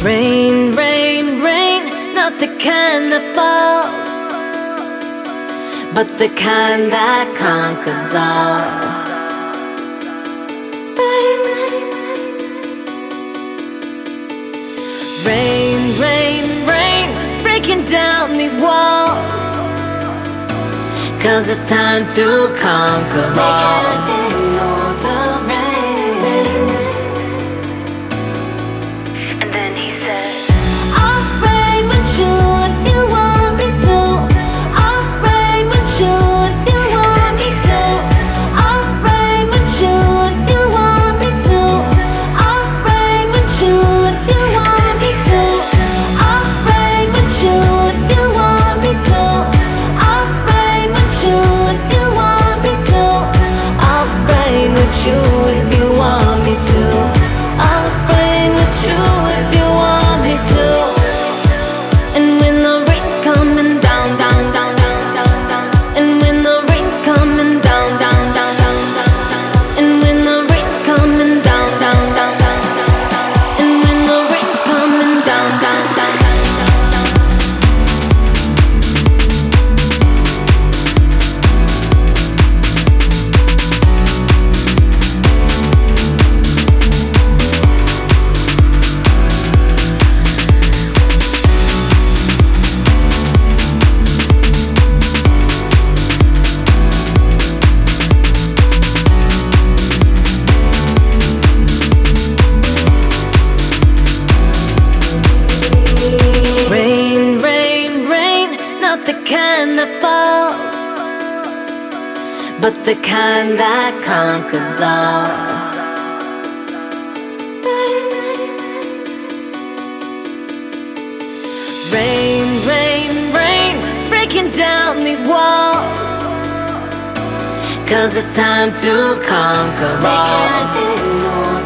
Rain, rain, rain, not the kind that falls, but the kind that conquers all. Rain, rain, rain, rain, breaking down these walls, 'cause it's time to conquer all. They can't ignore the rain. And then he said, I'll rain with you if you want me to. I'll rain with you if you want me to. I'll rain with you if you want me to. I'll rain with you if you want me to. I'll rain with you if you want me to. I'll rain with you if you want me to. I'll rain with you if you want me to. I'll rain with you if you want me to. And when the rain's coming down, down, down, down, down, down. And when the rain's coming down, down, down, down, down. And when the rain's coming down, down, down, down, down. And when the rain's coming down, down, down, down. Rain, rain, rain, not the kind that falls, but the kind that conquers all. Rain, rain, rain, breaking down these walls, 'cause it's time to conquer all. They can't ignore